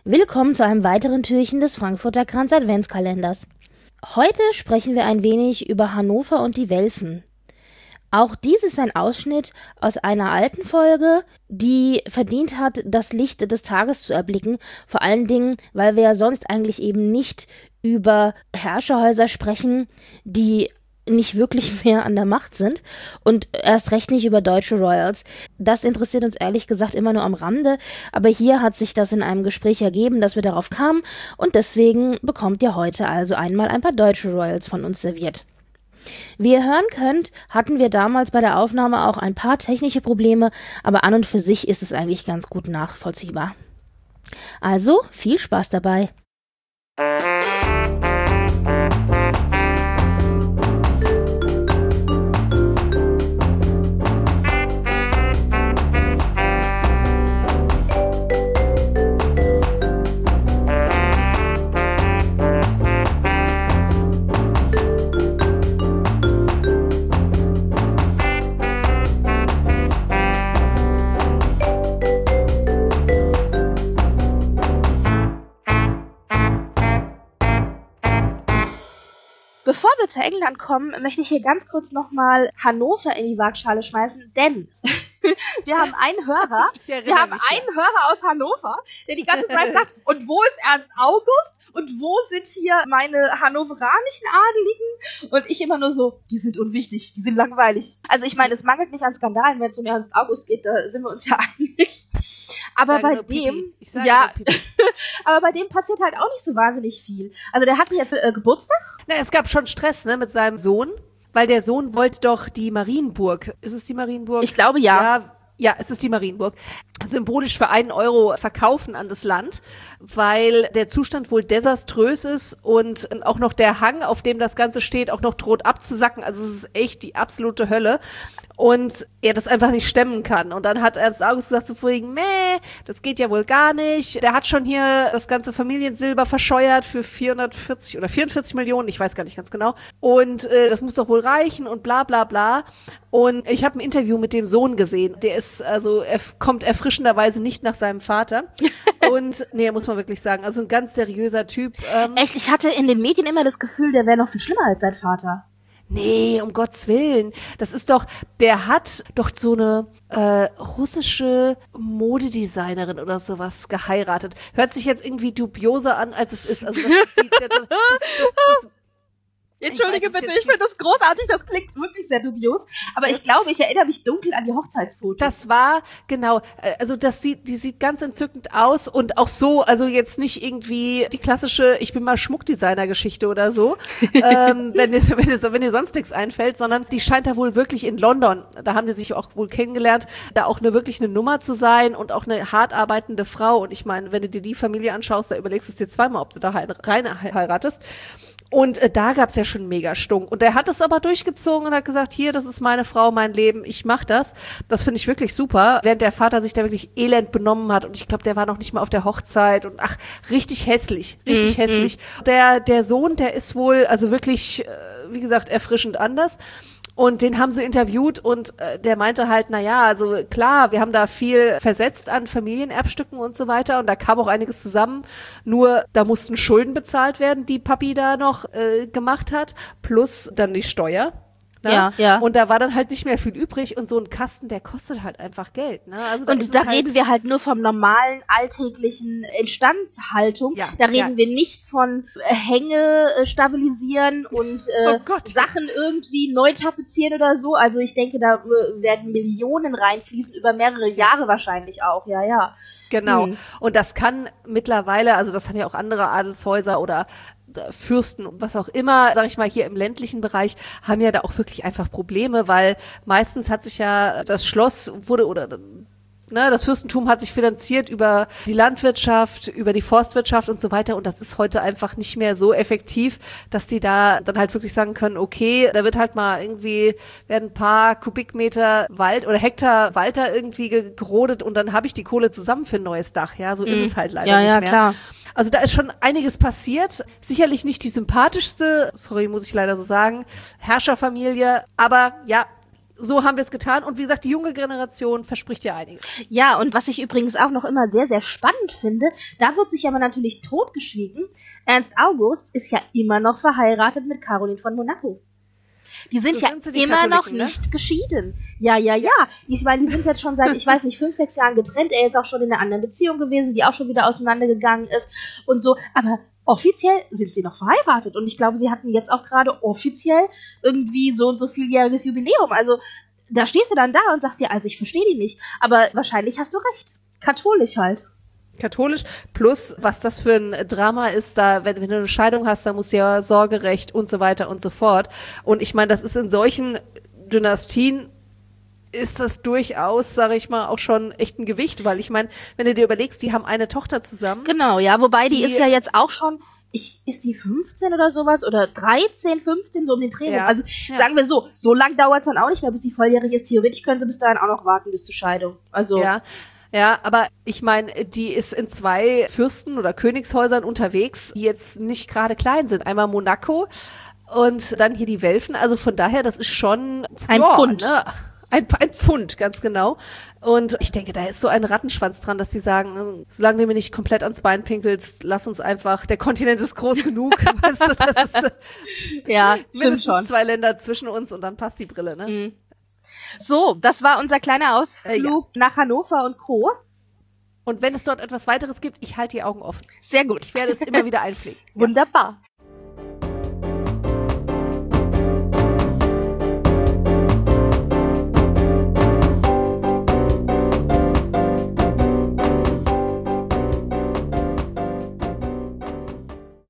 Willkommen zu einem weiteren Türchen des Frankfurter Kranz Adventskalenders. Heute sprechen wir ein wenig über Hannover und die Welfen. Auch dies ist ein Ausschnitt aus einer alten Folge, die verdient hat, das Licht des Tages zu erblicken. Vor allen Dingen, weil wir ja sonst eigentlich eben nicht über Herrscherhäuser sprechen, die nicht wirklich mehr an der Macht sind und erst recht nicht über deutsche Royals. Das interessiert uns ehrlich gesagt immer nur am Rande, aber hier hat sich das in einem Gespräch ergeben, dass wir darauf kamen und deswegen bekommt ihr heute also einmal ein paar deutsche Royals von uns serviert. Wie ihr hören könnt, hatten wir damals bei der Aufnahme auch ein paar technische Probleme, aber an und für sich ist es eigentlich ganz gut nachvollziehbar. Also, viel Spaß dabei! Bevor wir zu England kommen, möchte ich hier ganz kurz nochmal Hannover in die Waagschale schmeißen, denn wir haben einen Hörer, aus Hannover, der die ganze Zeit sagt, und wo ist Ernst August? Und wo sind hier meine hannoveranischen Adeligen? Und ich immer nur so, die sind unwichtig, die sind langweilig. Also ich meine, es mangelt nicht an Skandalen, wenn es um Ernst August geht, da sind wir uns ja einig. Aber bei dem, aber bei dem passiert halt auch nicht so wahnsinnig viel. Also der hatte jetzt Geburtstag. Na, es gab schon Stress, ne, mit seinem Sohn, weil der Sohn wollte doch die Marienburg. Ist es die Marienburg? Ich glaube, ja. Ja, es ist die Marienburg. Symbolisch für 1 Euro verkaufen an das Land, weil der Zustand wohl desaströs ist und auch noch der Hang, auf dem das Ganze steht, auch noch droht abzusacken. Also es ist echt die absolute Hölle. Und er das einfach nicht stemmen kann. Und dann hat Ernst August gesagt, so vorhin, das geht ja wohl gar nicht. Der hat schon hier das ganze Familiensilber verscheuert für 440 oder 44 Millionen, ich weiß gar nicht ganz genau. Und das muss doch wohl reichen und bla bla bla. Und ich habe ein Interview mit dem Sohn gesehen. Der ist, also er kommt erfrischenderweise nicht nach seinem Vater. Und nee, muss man wirklich sagen, also ein ganz seriöser Typ. Echt, ich hatte in den Medien immer das Gefühl, der wäre noch viel schlimmer als sein Vater. Nee, um Gottes Willen. Das ist doch, der hat doch so eine russische Modedesignerin oder sowas geheiratet. Hört sich jetzt irgendwie dubioser an, als es ist. Also das Entschuldige bitte, ich finde das großartig, das klingt wirklich sehr dubios, aber ich glaube, ich erinnere mich dunkel an die Hochzeitsfotos. Das war, genau, also die sieht ganz entzückend aus und auch so, also jetzt nicht irgendwie die klassische, ich bin mal Schmuckdesigner-Geschichte oder so, wenn dir sonst nichts einfällt, sondern die scheint da wohl wirklich in London, da haben die sich auch wohl kennengelernt, da auch wirklich eine Nummer zu sein und auch eine hart arbeitende Frau und ich meine, wenn du dir die Familie anschaust, da überlegst du es dir zweimal, ob du da rein heiratest. Und da gab's ja schon mega Stunk. Und der hat es aber durchgezogen und hat gesagt, hier, das ist meine Frau, mein Leben, ich mach das. Das finde ich wirklich super. Während der Vater sich da wirklich elend benommen hat. Und ich glaube, der war noch nicht mal auf der Hochzeit. Und richtig hässlich, hässlich. Der Sohn, der ist wohl, also wirklich, wie gesagt, erfrischend anders. Und den haben sie interviewt und der meinte halt, also klar, wir haben da viel versetzt an Familienerbstücken und so weiter und da kam auch einiges zusammen, nur da mussten Schulden bezahlt werden, die Papi da noch gemacht hat, plus dann die Steuer. Ne? Ja. Und da war dann halt nicht mehr viel übrig und so ein Kasten, der kostet halt einfach Geld. Ne? Also und da reden wir halt nur vom normalen, alltäglichen Instandhaltung. Ja, da reden wir nicht von Hänge stabilisieren und Sachen irgendwie neu tapezieren oder so. Also ich denke, da werden Millionen reinfließen, über mehrere Jahre wahrscheinlich auch, ja. Genau. Und das kann mittlerweile, also das haben ja auch andere Adelshäuser oder Fürsten und was auch immer, sag ich mal, hier im ländlichen Bereich, haben ja da auch wirklich einfach Probleme, weil meistens hat sich ja das Schloss das Fürstentum hat sich finanziert über die Landwirtschaft, über die Forstwirtschaft und so weiter und das ist heute einfach nicht mehr so effektiv, dass die da dann halt wirklich sagen können, okay, da wird halt mal werden ein paar Kubikmeter Wald oder Hektar Wald da irgendwie gerodet und dann habe ich die Kohle zusammen für ein neues Dach, ja, so ist es halt leider nicht mehr. Klar. Also da ist schon einiges passiert. Sicherlich nicht die sympathischste, sorry, muss ich leider so sagen, Herrscherfamilie, aber ja, so haben wir es getan. Und wie gesagt, die junge Generation verspricht ja einiges. Ja, und was ich übrigens auch noch immer sehr, sehr spannend finde, da wird sich aber natürlich totgeschwiegen. Ernst August ist ja immer noch verheiratet mit Caroline von Monaco. Die sind ja immer noch nicht geschieden. Ja. Ich meine, die sind jetzt schon seit, 5, 6 Jahren getrennt. Er ist auch schon in einer anderen Beziehung gewesen, die auch schon wieder auseinandergegangen ist und so. Aber offiziell sind sie noch verheiratet. Und ich glaube, sie hatten jetzt auch gerade offiziell irgendwie so und so vieljähriges Jubiläum. Also da stehst du dann da und sagst dir, also ich verstehe die nicht. Aber wahrscheinlich hast du recht. Katholisch halt. Katholisch, plus was das für ein Drama ist, da, wenn du eine Scheidung hast, da muss ja Sorgerecht und so weiter und so fort. Und ich meine, das ist in solchen Dynastien ist das durchaus, sage ich mal, auch schon echt ein Gewicht, weil ich meine, wenn du dir überlegst, die haben eine Tochter zusammen. Genau, ja, wobei die ist ja jetzt auch schon, ist die 15 oder sowas oder 13, 15, so um den Dreh. Ja, also sagen wir so lang dauert es dann auch nicht mehr, bis die volljährig ist. Theoretisch können sie bis dahin auch noch warten bis zur Scheidung. Also ja, aber ich meine, die ist in 2 Fürsten- oder Königshäusern unterwegs, die jetzt nicht gerade klein sind. Einmal Monaco und dann hier die Welfen. Also von daher, das ist schon ein Pfund. Ne? Ein Pfund, ganz genau. Und ich denke, da ist so ein Rattenschwanz dran, dass die sagen, solange du mir nicht komplett ans Bein pinkelst, lass uns einfach, der Kontinent ist groß genug. Weißt du, das ist ja, stimmt schon. 2 Länder zwischen uns und dann passt die Brille, ne? Mhm. So, das war unser kleiner Ausflug nach Hannover und Co. Und wenn es dort etwas weiteres gibt, ich halte die Augen offen. Sehr gut. Ich werde es immer wieder einpflegen. Wunderbar. Ja.